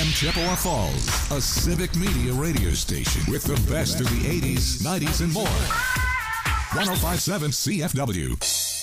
FM Chippewa Falls, a civic media radio station with the best of the 80s, 90s, and more. 105.7 CFW.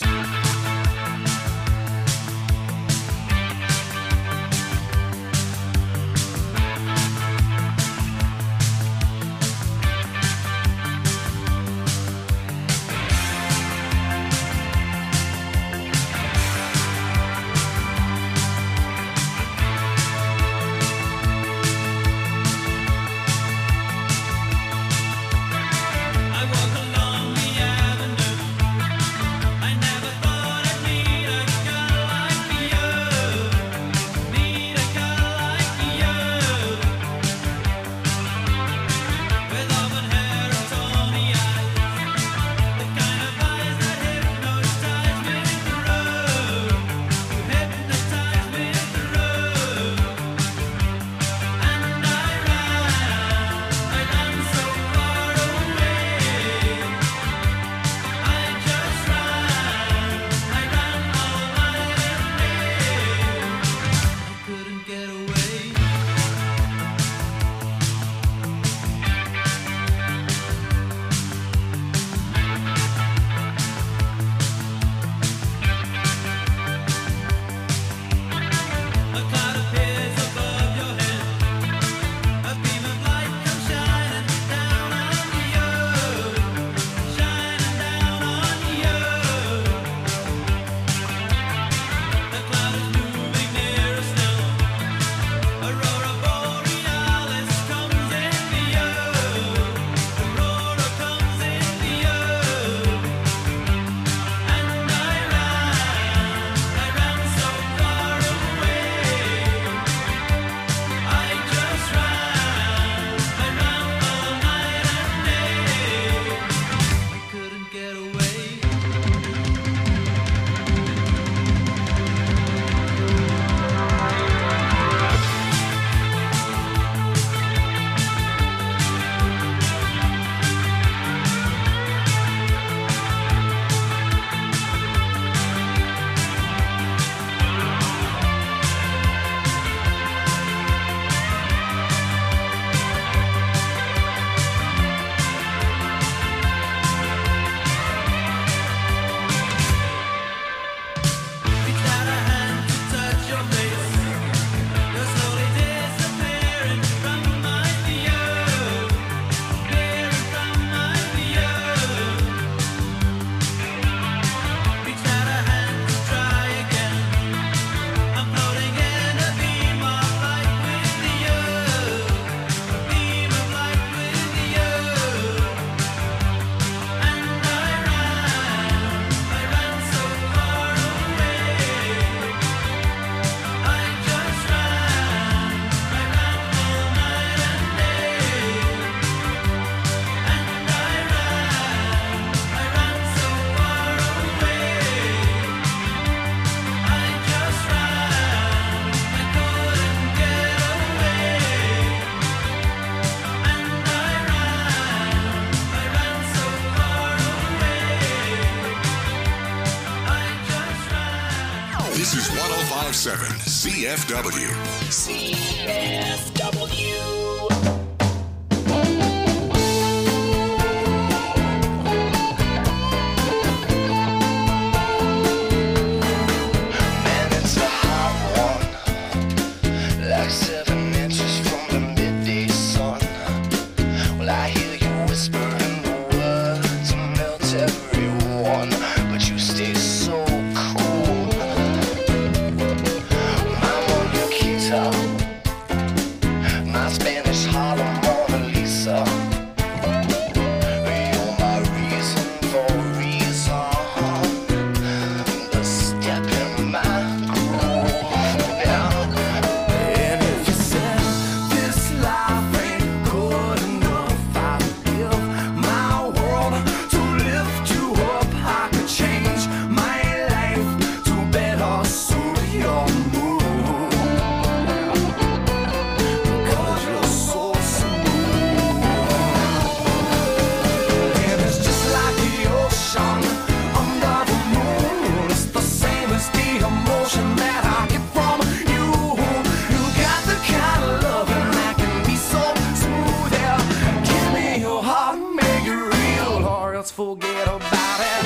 This is 105.7 CFW. CFW. Spanish else forget about it.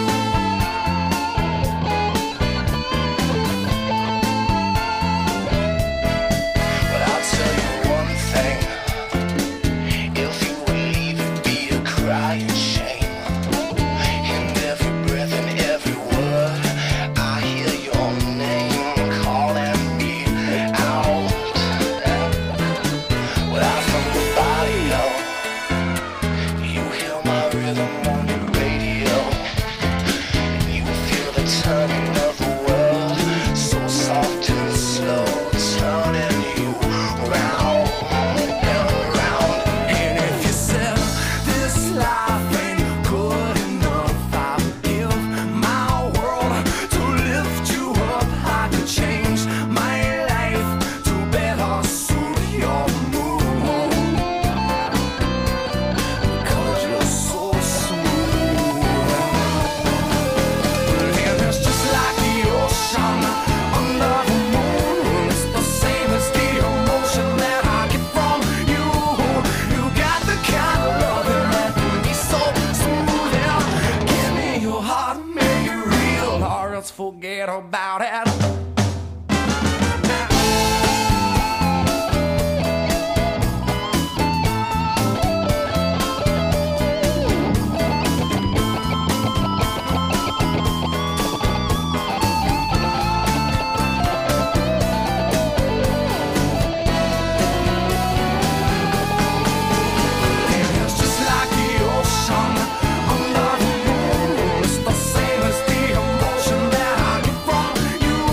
But I'll tell you one thing, if you would leave, it'd be a crying shame. In every breath and every word, I hear your name calling me out. Without from the body, you hear my rhythm on your radio, and you feel the turning of the world, so soft and slow, turning you round and round. And if you said this life ain't good enough, I would give my world to lift you up. I could change my life to better suit your mood, because you're so smooth. And it's just like the ocean under the moon. It's the same as the emotion that I get from you. You got the kind of loving that can be so smooth. Yeah. Give me your heart, make it real, or else forget about it. It's just like the ocean under the moon. It's the same as the emotion that I get from you.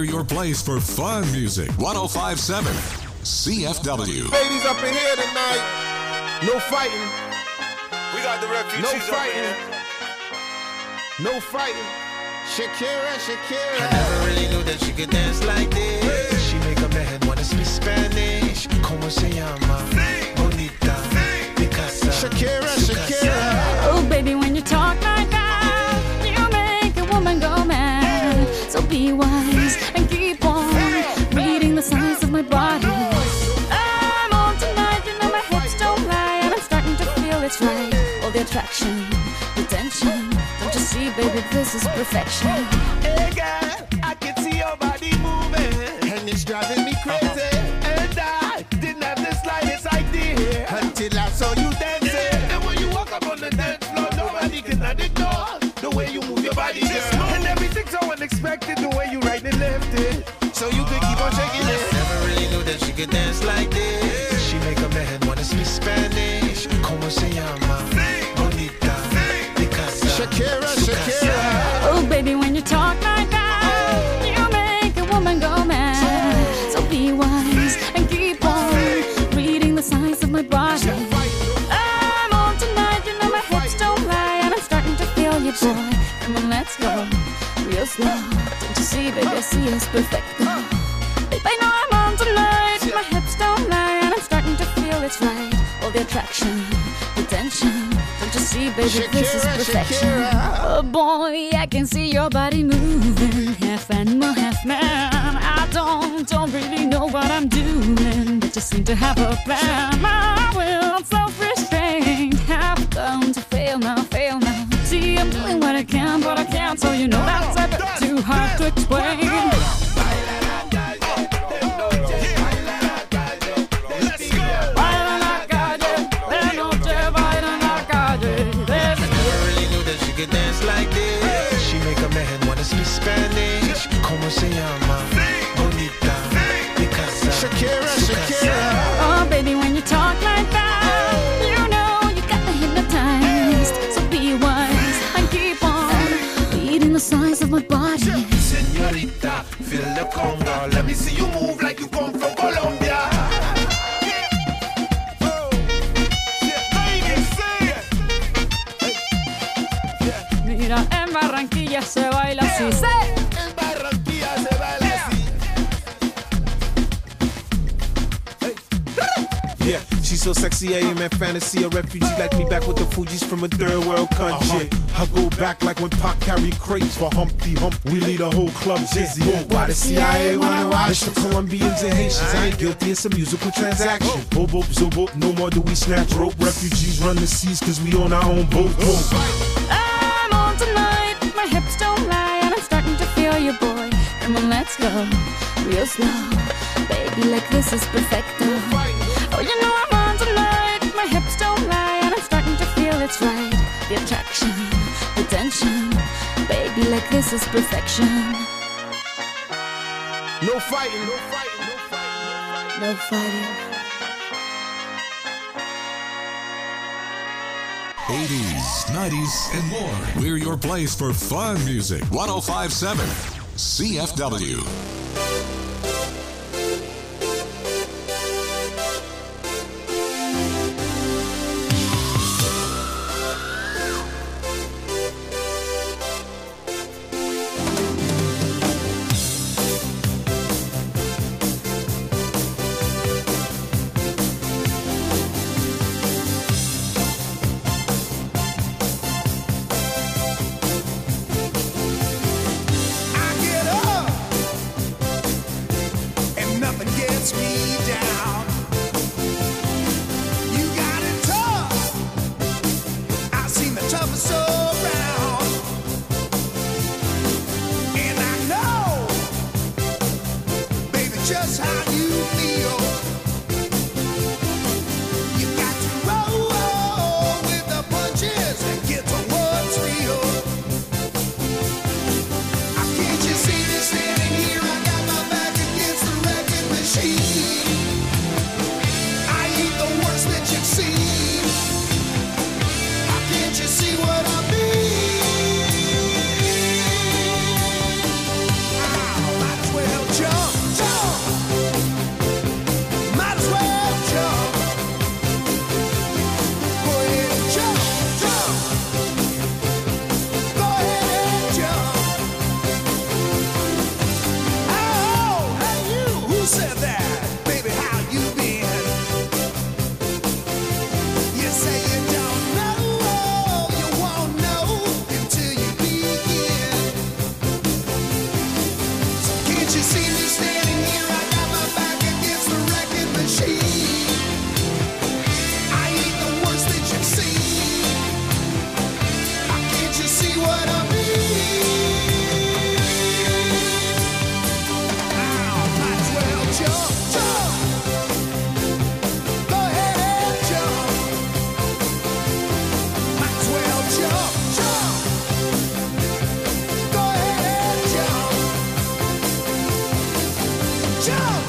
your place for fun music. 105.7 CFW. Ladies up in here tonight. No fighting. We got the refugees. No fighting. No fighting. Shakira, Shakira. I never really knew that she could dance like this. She make a man wanna speak Spanish. Como se llama? Bonita. Picasa. Shakira, Shakira. Oh, baby, when you talk like that, you make a woman go mad. So be wise and keep on reading the signs of my body. I'm on tonight, you know my hips don't lie, and I'm starting to feel it's right. All the attraction, the tension. Don't you see, baby, this is perfection. Hey girl, I can see your body moving, And it's driving me crazy. and I didn't have the slightest idea Until I saw you dancing. And when you walk up on the dance floor, nobody can ignore the way you move your body, girl. And everything's so unexpected, the way you right and left it, So you could keep on shaking it. Never really knew that she could dance like this. She make a man wanna speak Spanish. Como se llama? Bonita. Picasa. Shakira, Shakira. Oh, baby, when you talk like that, you make a woman go mad. So be wise and keep on reading the signs of my body. I'm on tonight, you know my hips don't lie, and I'm starting to feel you, boy. Come on, let's go real slow. Don't you see, baby, I see it's perfect. Babe, I know I'm on tonight. My hips don't lie, and I'm starting to feel it's right. All the attraction, the tension. Don't you see, baby, this is Shakira, perfection. Shakira. Oh boy, I can see your body moving, half animal, half man. I don't really know what I'm doing, but just seem to have a plan. My will, self-restraint, have come to fail now, fail now. See, I'm doing what I can, but I can't, so you know that's a bit too hard to explain. Could dance like this. She make a man wanna speak Spanish. Como se llama? Bonita. Picasa. Shakira, Shakira. Oh, baby, when you talk like that, you know you got me hypnotized. So be wise and keep on reading the signs of my body. Señorita, feel the conga. Let me see you move like you come from Colombia. Mira, en Barranquilla se baila así. ¡Sí! En Barranquilla se baila así. Yeah, she's so sexy, I am in fantasy. A refugee like me back with the Fugees from a third world country. I go back like when Pac carried crates for Humpty Hump. We lead a whole club dizzy. Why the CIA wanna watch? It's the Colombians and Haitians. I ain't guilty, it's a musical transaction. Bobo, zobo, no more do we snatch rope. Refugees run the seas cause we own our own boat. I'm on tonight, my hips don't lie, and I'm starting to feel you, boy. Come on, let's go real slow. Baby, like this is perfecto. Oh, you know I'm on tonight, my hips don't lie, and I'm starting to feel it's right. The attraction, the tension. Baby, like this is perfection. No fighting, no fighting, no fighting. No fighting. 80s, 90s, and more. We're your place for fun music. 105.7 CFW. Just how you feel. You got to roll with the punches and get to what's real. Can't you see me standing here? I got my back against the wrecking machine. I ain't the worst that you've seen. Can't you see what I mean? Might as well said that? Baby, how you been? You say you don't know, you won't know until you begin. So can't you see me standing here? I got my back against the wrecking machine. I ain't the worst that you've seen. Can't you see what I mean? Might as well jump, jump. Go ahead and jump. Might as well jump, jump. Go ahead and jump. Jump.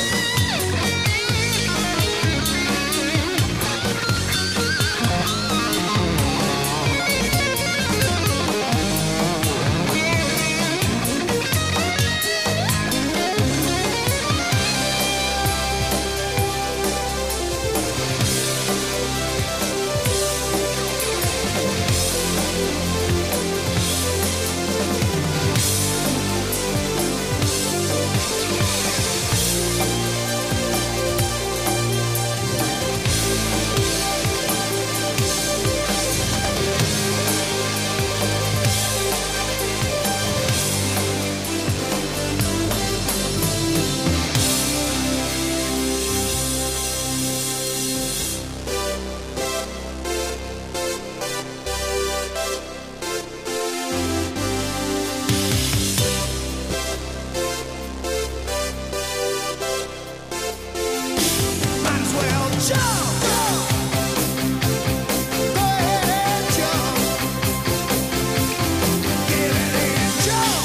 Might as well jump. Go ahead and jump. Get it and jump.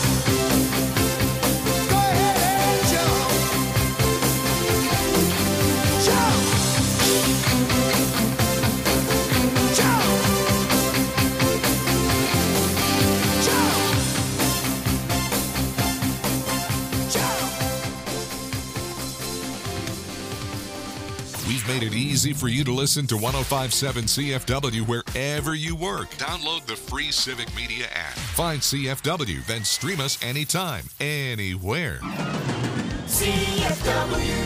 Go ahead and jump. Jump. Jump. Jump. Jump. We've made it easy for you to listen to 105.7 CFW wherever you work. Download the free Civic Media app. Find CFW, then stream us anytime, anywhere. CFW.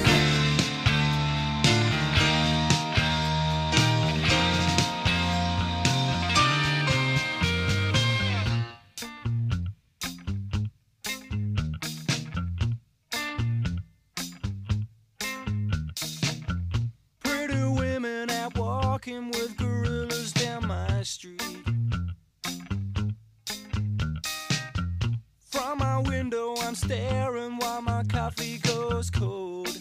Pretty women out walking with gorillas down my street. From my window I'm staring while my coffee goes cold.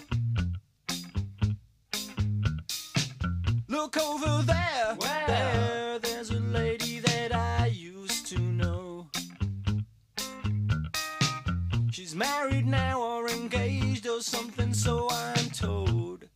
Look over there, there's a lady that I used to know. She's married now or engaged or something, so I'm told.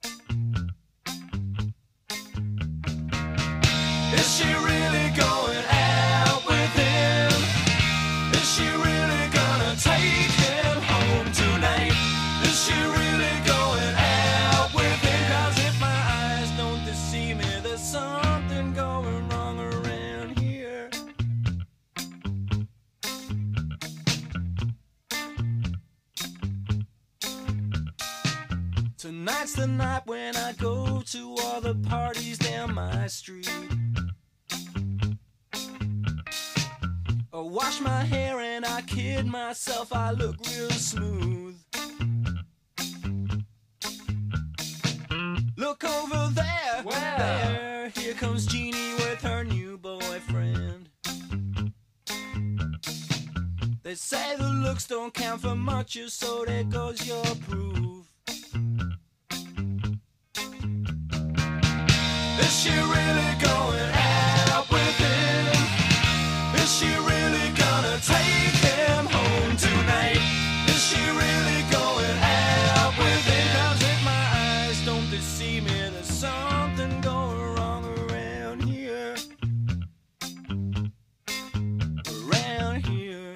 Is she really going out with him? Is she really gonna take him home tonight? Is she really going out with him? 'Cause if my eyes don't deceive me, there's something going wrong around here. Tonight's the night when I go to all the parties down my street. I wash my hair and I kid myself, I look real smooth. Look over there, there, here comes Jeannie with her new boyfriend. They say the looks don't count for much, so there goes your proof. Is she really going out with him? Is she really gonna take him home tonight? Is she really going out with him? 'Cause if my eyes don't deceive me, there's something going wrong around here. Around here.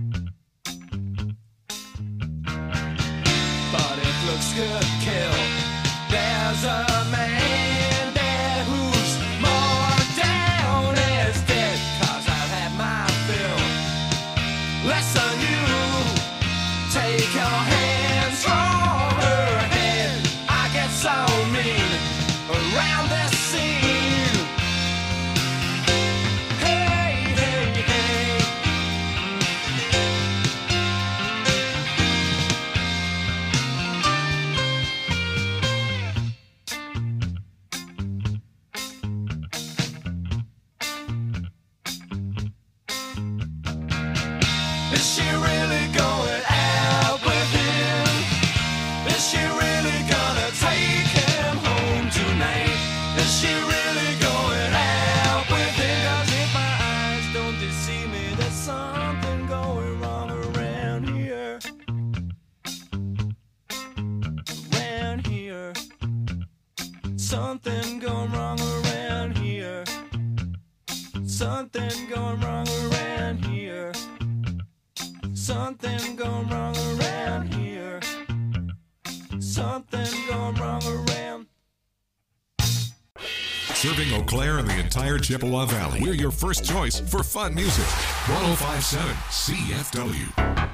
But if looks could kill, there's a man there who's more down as dead. 'Cause I've had my fill. Less than you. Take your hands from Something going wrong around here. Something going wrong around here. Something going wrong around here. Something going wrong around. Serving Eau Claire and the entire Chippewa Valley. We're your first choice for fun music. 105.7 CFW.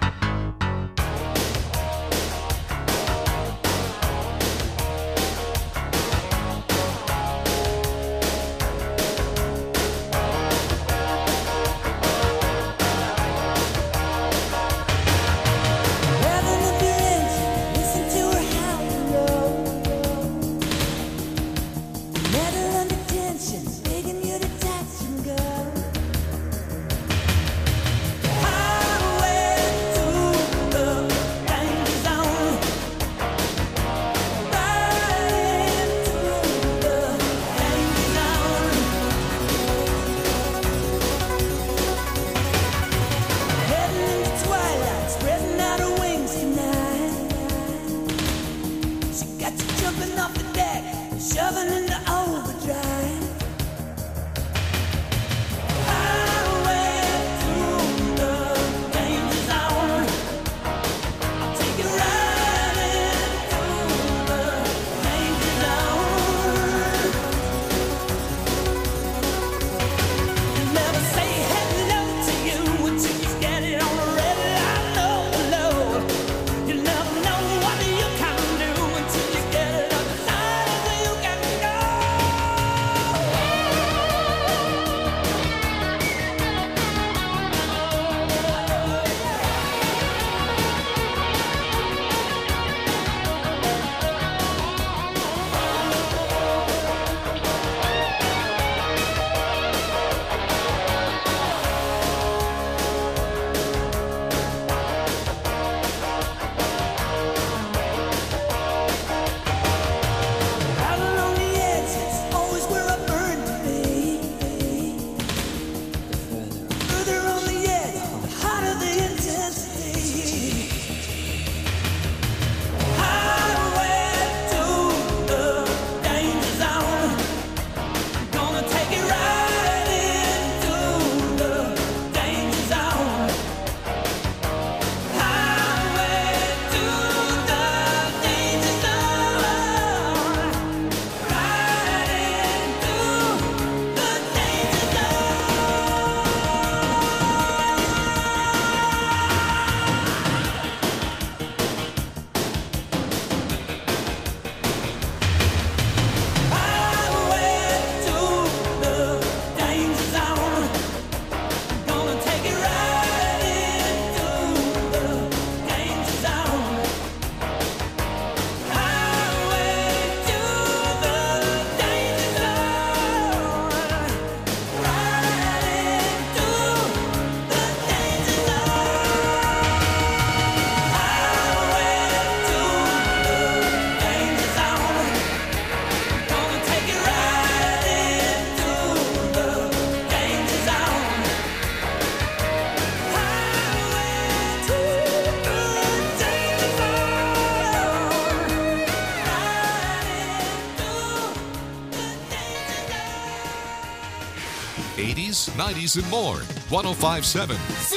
'80s, '90s, and more. 105.7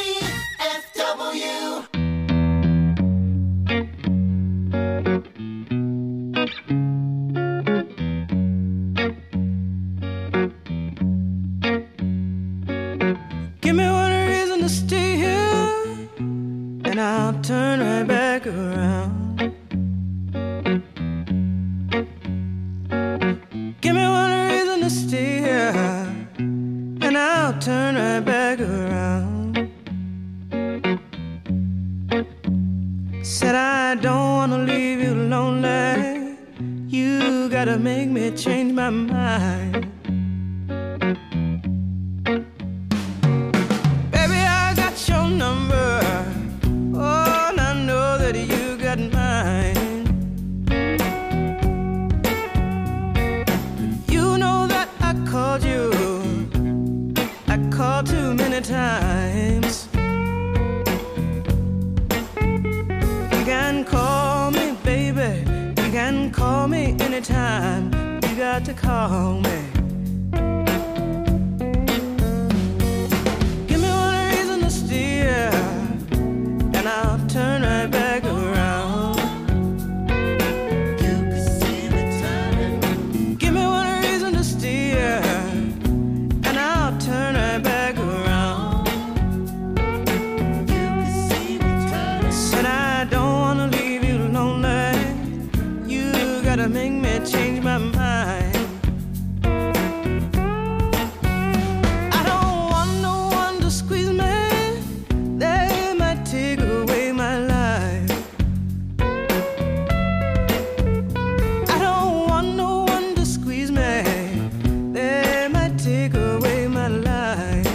CFW. Give me one reason to stay here, and I'll turn right back around. Give me one reason to stay here, and I'll turn right back around. Said I don't wanna leave you lonely. You gotta make me change my mind. Baby, I got your number. Oh, and I know that you got mine. You know that I called you. I called too many times. You can call me, baby. You can call me anytime. You got tried to call me. Give me one reason to steer, and I'll turn right back around. You can see me turning. Give me one reason to steer, and I'll turn right back around. You can see me turning. Said I don't wanna leave you lonely. You gotta make me change my mind. I don't want no one to squeeze me. They might take away my life. I don't want no one to squeeze me. They might take away my life.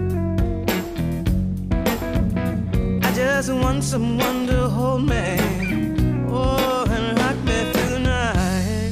I just want someone to hold me. Oh, and rock me through the night.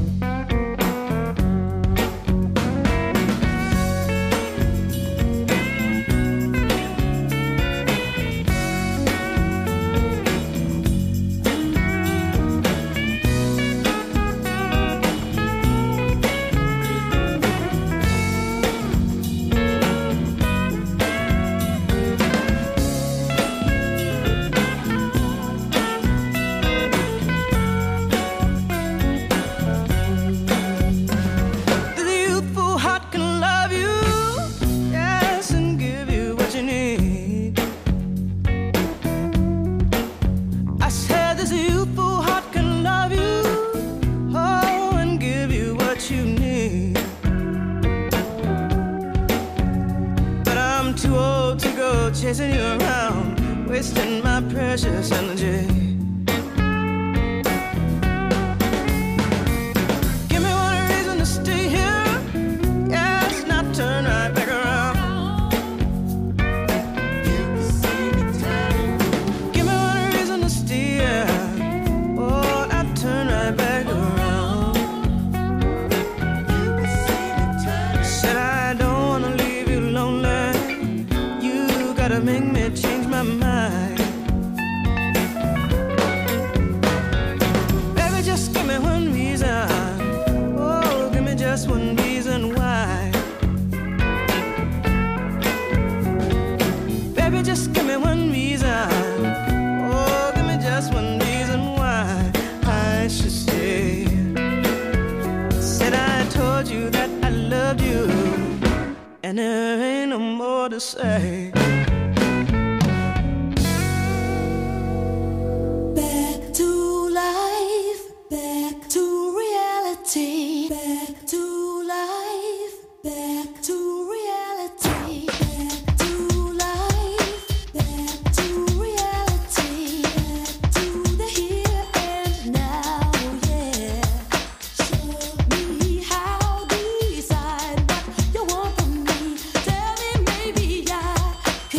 The youthful heart can love you, yes, and give you what you need. I said this youthful heart can love you, oh, and give you what you need. But I'm too old to go chasing you around, wasting my precious energy. Give me one reason to stay here, yes, not turn right back around. You can see me turning. Give me one reason to stay here, oh, not turn right back around. You can see me turning. Said I don't wanna leave you lonely. You gotta make me change my mind. Baby, just give me one reason. Oh, give me just one reason why. Baby, just give me one reason. Oh, give me just one reason why I should stay. Said I told you that I loved you, and there ain't no more to say. Back to life, back to reality, back to life, back to reality, back to life, back to reality, back to the here and now, yeah. Show me how, decide what you want from me. Tell me maybe I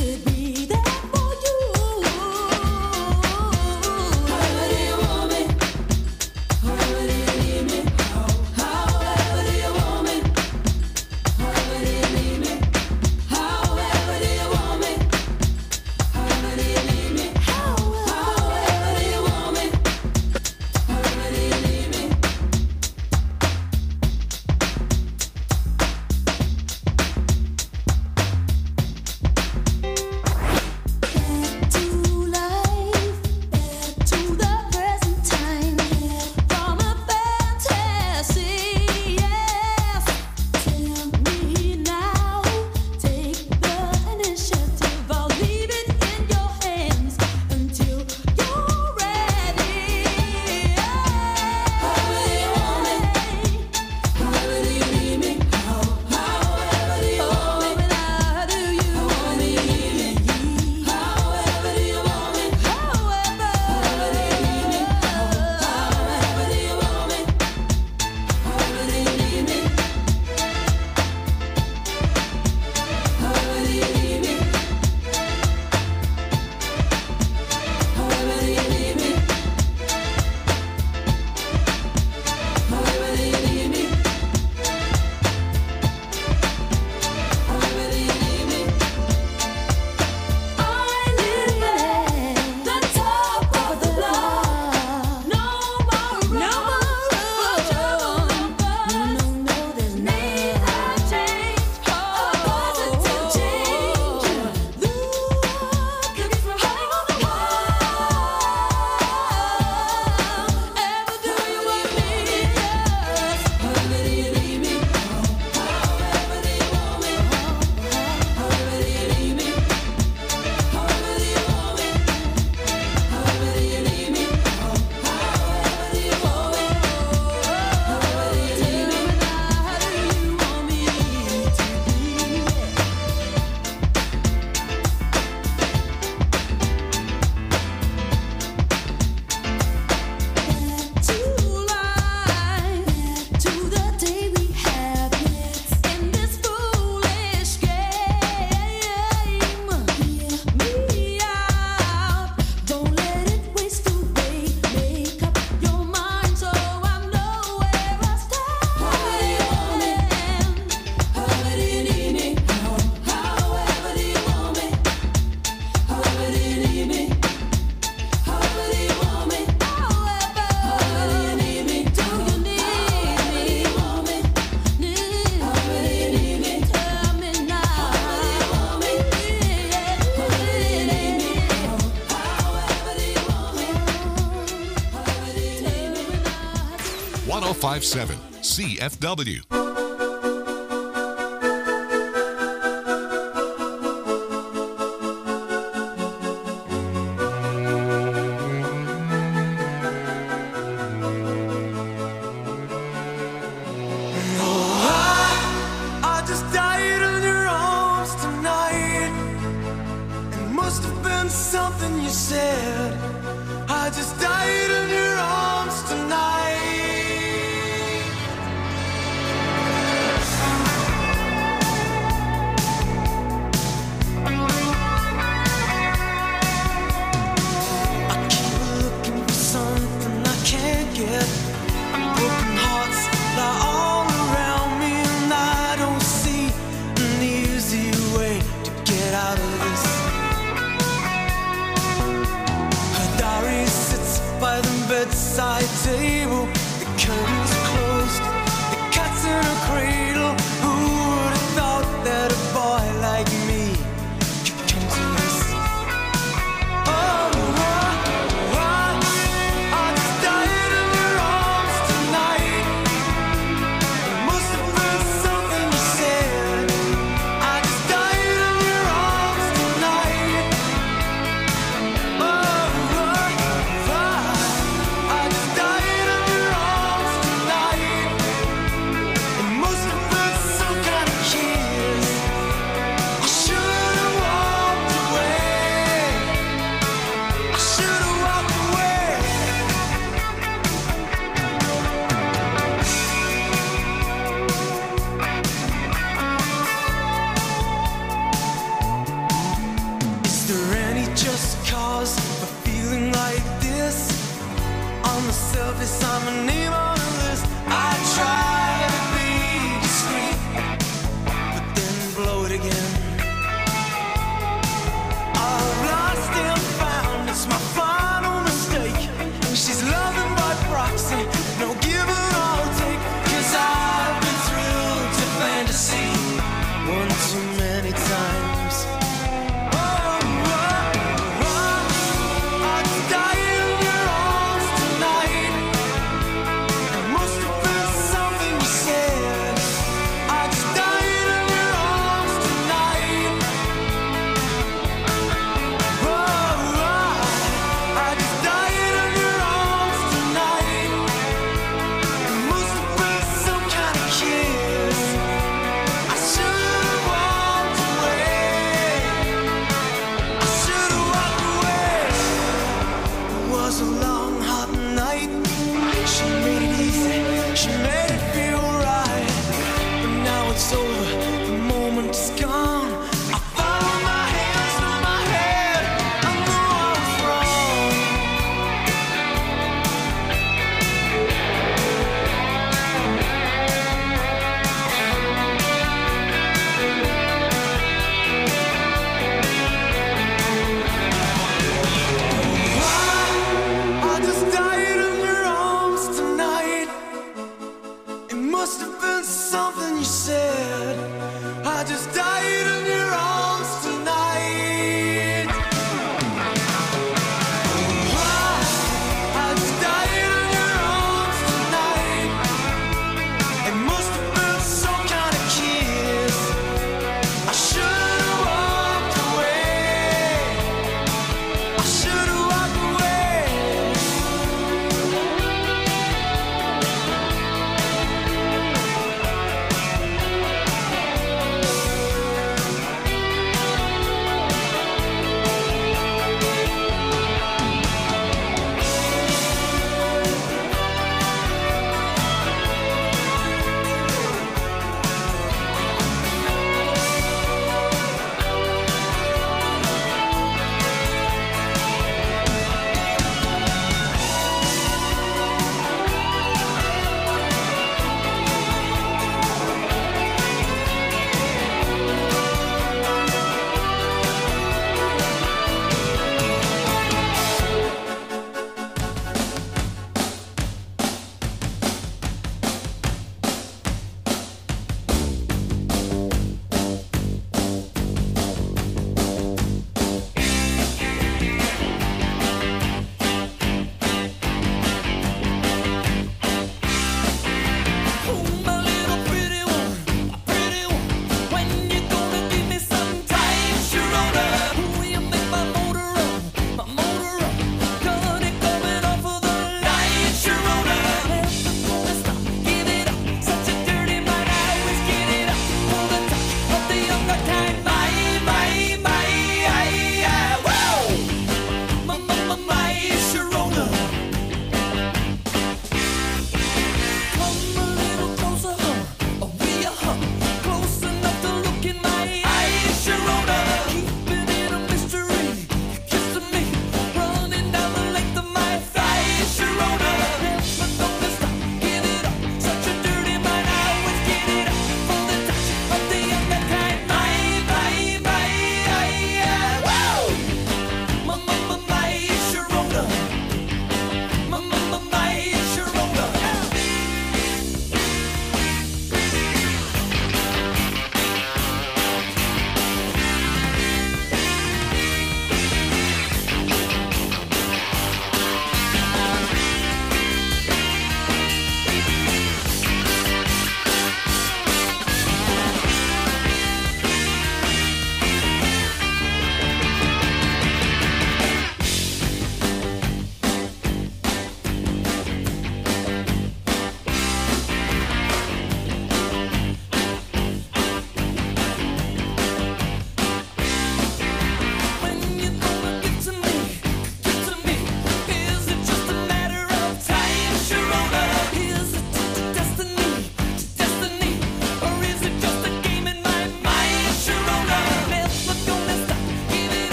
1057 CFW. I just died in your arms tonight. It must have been something you said. I just died in your arms tonight. I keep looking for something I can't get. Broken hearts lie all around me, and I don't see an easy way to get out of this. Her diary sits by the bedside table. The curtains are closed, the cat's in a cradle. Who would have thought that a boy like me could come to this? I just died in your arms tonight. It must have been something you said. I just died in your arms tonight. I just died in your arms tonight. It must have been some kind of kiss. I should have walked away. I should have walked away. Is there any just cause for feeling like this? On the surface, I'm a name on a list. I try to be discreet, but then blow it again. I've lost and found, it's my final mistake. She's loving by proxy, no give and I'll take. 'Cause I've been thrilled to fantasy one too many times. I just died in your arms tonight. It must have been some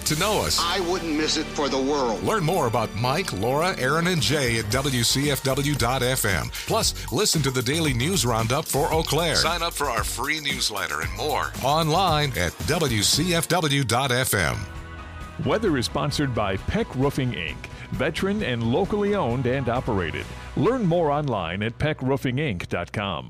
get to know us. I wouldn't miss it for the world. Learn more about Mike, Laura, Aaron, and Jay at WCFW.FM. Plus, listen to the daily news roundup for Eau Claire. Sign up for our free newsletter and more online at WCFW.FM. Weather is sponsored by Peck Roofing, Inc., veteran and locally owned and operated. Learn more online at peckroofinginc.com.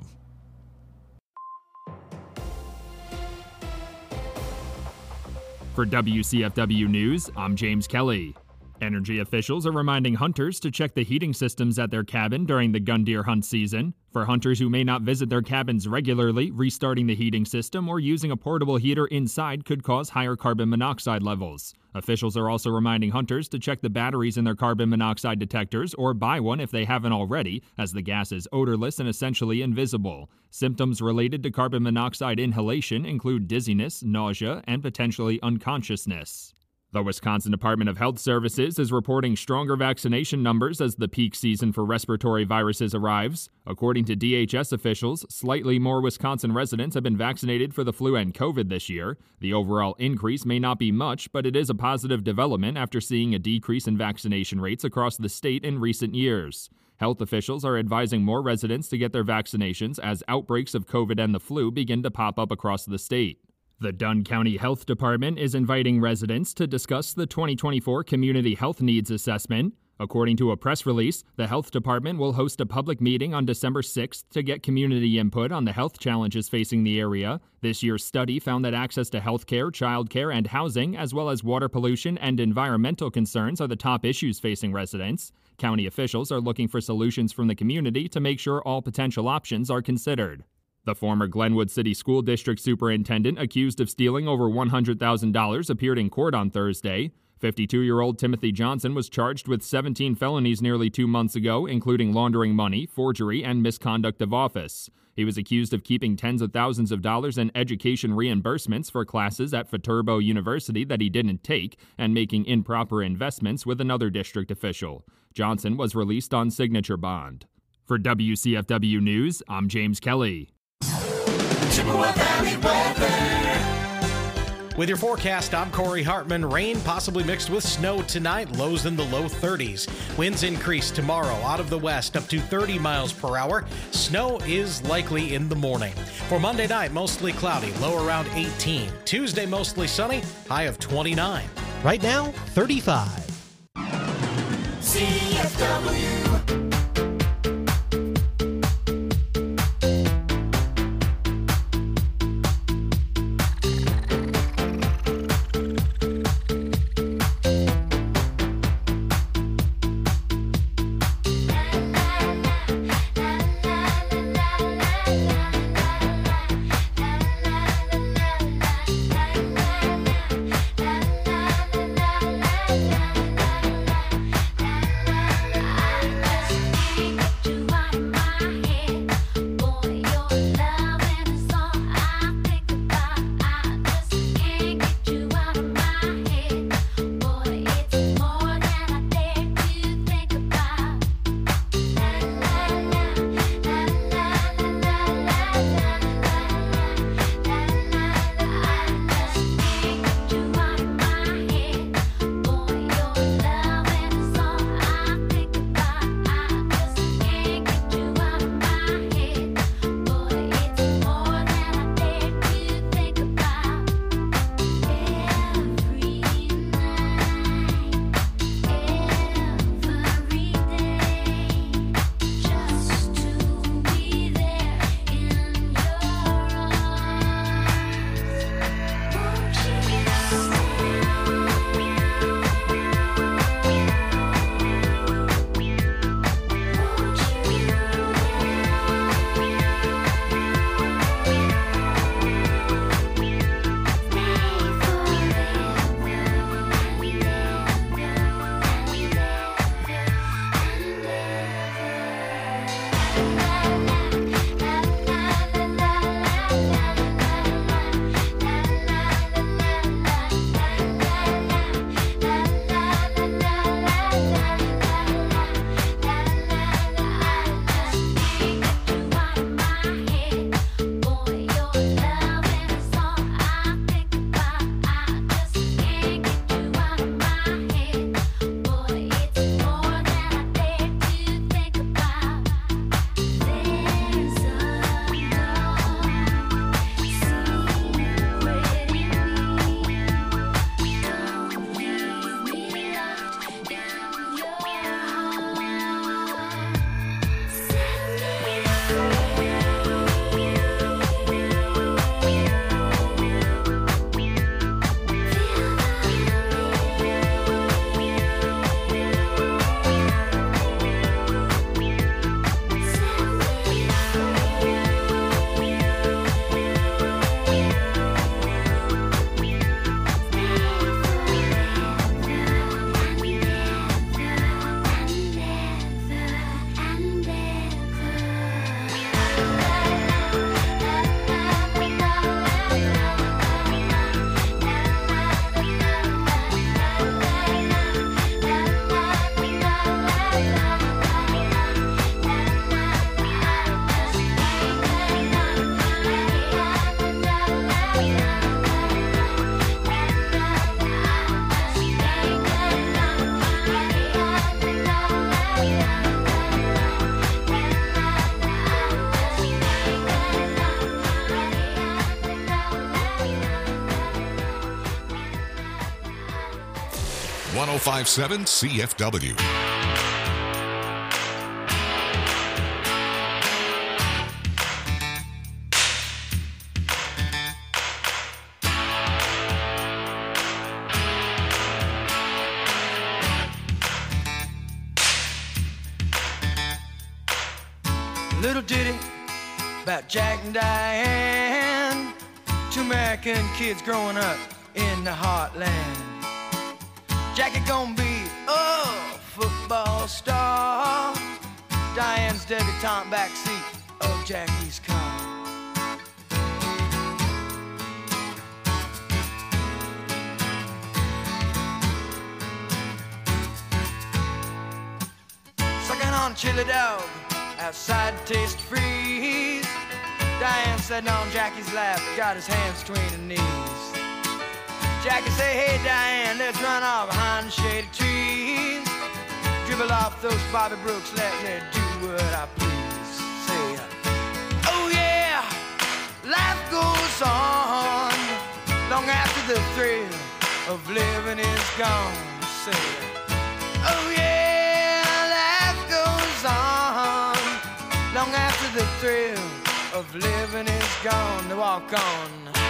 For WCFW News, I'm James Kelly. Energy officials are reminding hunters to check the heating systems at their cabin during the gun deer hunt season. For hunters who may not visit their cabins regularly, restarting the heating system or using a portable heater inside could cause higher carbon monoxide levels. Officials are also reminding hunters to check the batteries in their carbon monoxide detectors or buy one if they haven't already, as the gas is odorless and essentially invisible. Symptoms related to carbon monoxide inhalation include dizziness, nausea, and potentially unconsciousness. The Wisconsin Department of Health Services is reporting stronger vaccination numbers as the peak season for respiratory viruses arrives. According to DHS officials, slightly more Wisconsin residents have been vaccinated for the flu and COVID this year. The overall increase may not be much, but it is a positive development after seeing a decrease in vaccination rates across the state in recent years. Health officials are advising more residents to get their vaccinations as outbreaks of COVID and the flu begin to pop up across the state. The Dunn County Health Department is inviting residents to discuss the 2024 Community Health Needs Assessment. According to a press release, the Health Department will host a public meeting on December 6th to get community input on the health challenges facing the area. This year's study found that access to health care, child care, and housing, as well as water pollution and environmental concerns, are the top issues facing residents. County officials are looking for solutions from the community to make sure all potential options are considered. The former Glenwood City School District superintendent accused of stealing over $100,000 appeared in court on Thursday. 52-year-old Timothy Johnson was charged with 17 felonies nearly 2 months ago, including laundering money, forgery, and misconduct of office. He was accused of keeping tens of thousands of dollars in education reimbursements for classes at Viterbo University that he didn't take and making improper investments with another district official. Johnson was released on signature bond. For WCFW News, I'm James Kelly. Chippewa Valley weather. With your forecast, I'm Corey Hartman. Rain possibly mixed with snow tonight, lows in the low 30s. Winds increase tomorrow out of the west up to 30 miles per hour. Snow is likely in the morning. For Monday night, mostly cloudy, low around 18. Tuesday, mostly sunny, high of 29. Right now, 35. CFW. 1057 CFW. Little ditty about Jack and Diane, two American kids growing up in the heartland. Jackie gonna be a football star, Diane's debutante backseat of Jackie's car. Sucking on chili dog outside to taste freeze. Diane sitting on Jackie's lap, got his hands between her knees. Jackie say, hey Diane, let's run off behind the shady trees. Dribble off those Bobby Brooks, let me do what I please. Say, oh yeah, life goes on long after the thrill of living is gone. Say, oh yeah, life goes on long after the thrill of living is gone. To walk on.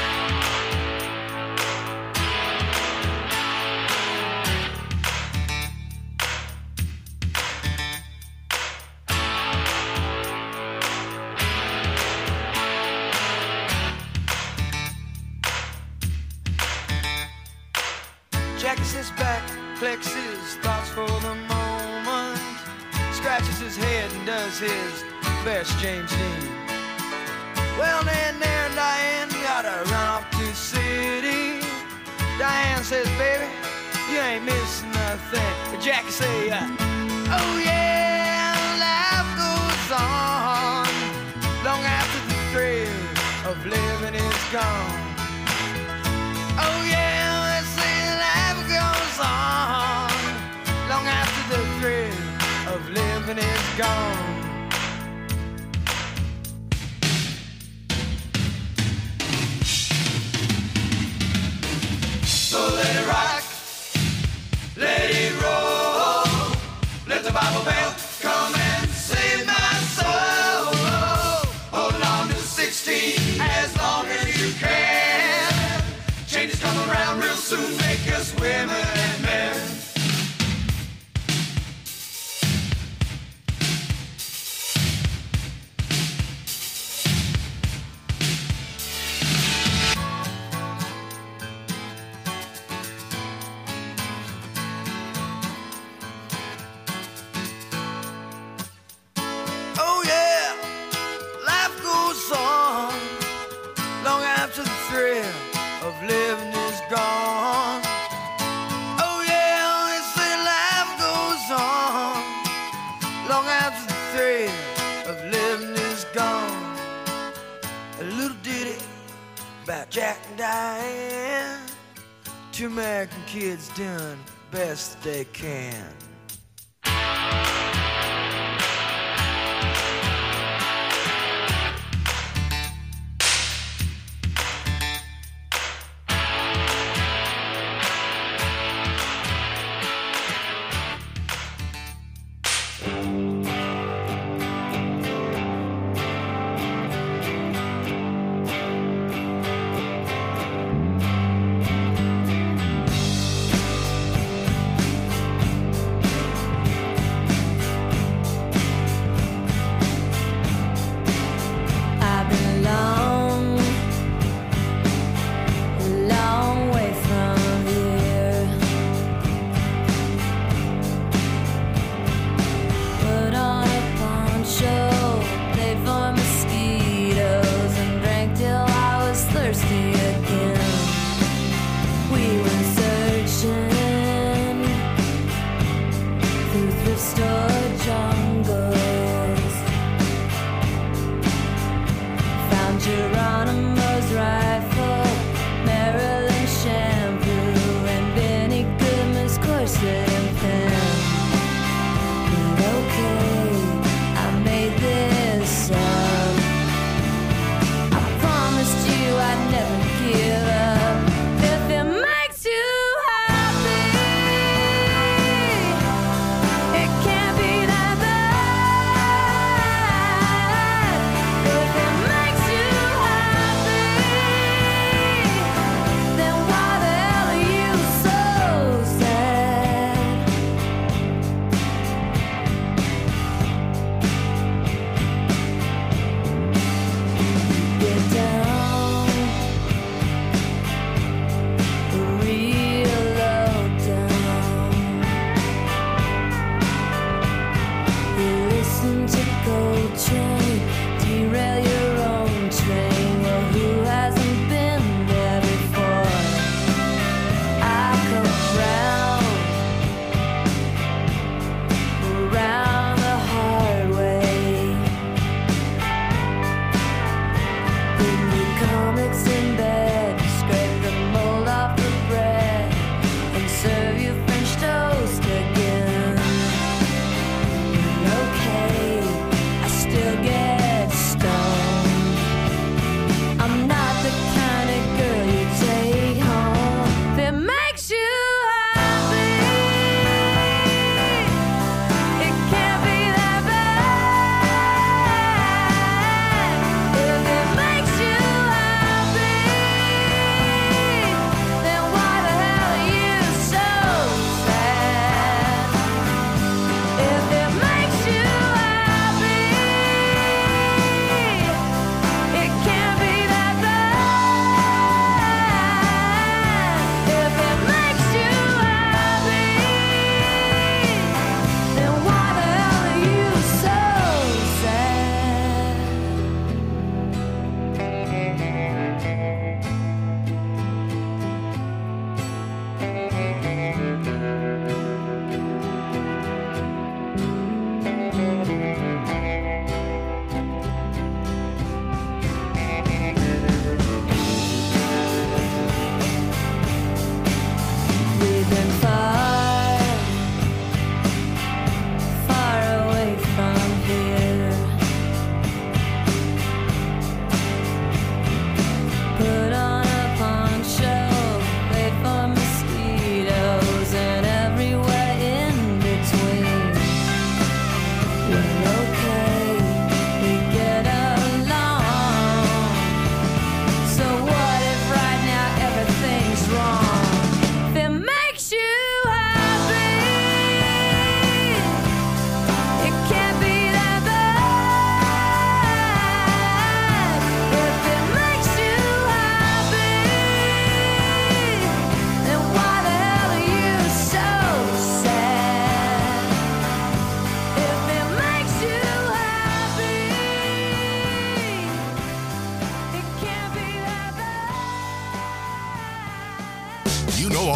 Jackie sits back, collects his thoughts for the moment, scratches his head and does his best James Dean. Well, then there, Diane, gotta run off to the city. Diane says, baby, you ain't missing nothing. But Jackie say, oh yeah, life goes on long after the thrill of living is gone. Oh yeah, they say life goes on long after the thrill of living is gone. So let it rock, let it roll, let the Bible belt come and save my soul. Hold on to 16 as long as you can. Changes come around real soon, make us women and men. Oh yeah, life goes on long after the thrill of living is gone. Oh yeah, they say life goes on long after the thrill of living is gone. A little ditty about Jack and Diane, two American kids doing best they can.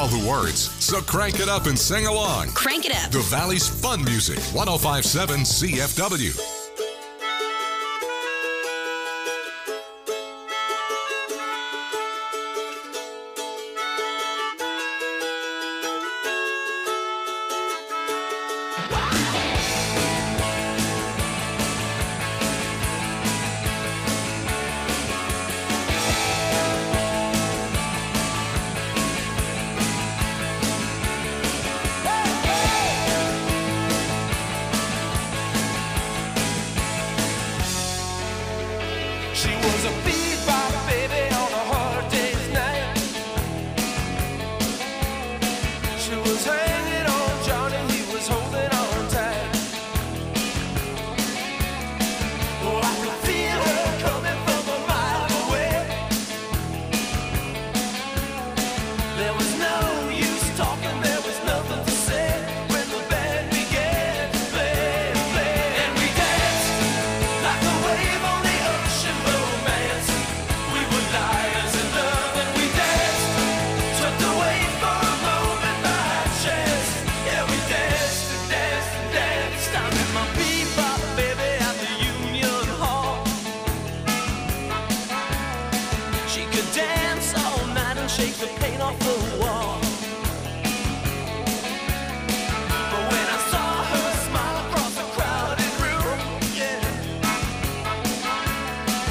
all the words, so crank it up and sing along. Crank it up. The Valley's fun music, 105.7 CFW. She was